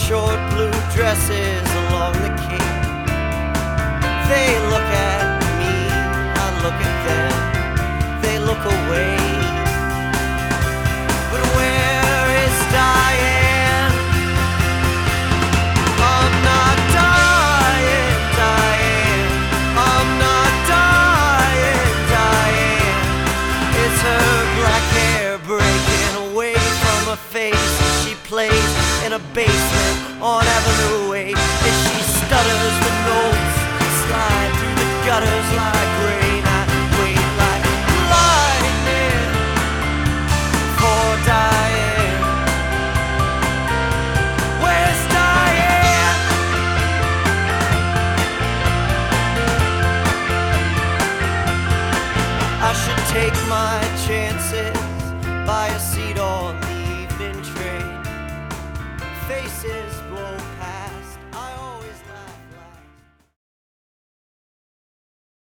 short blue dresses along the Cape. They look at me, I look at them, they look away. But where is Diane? I'm not dying, Diane. I'm not dying, Diane. It's her black hair breaking away from her face as she plays in a basement on Avenue 8. As she stutters the notes, slide through the gutters like rain. I wait like lightning for Diane. Where's Diane? I should take my chances, buy a seat on the evening train. Faces blow past.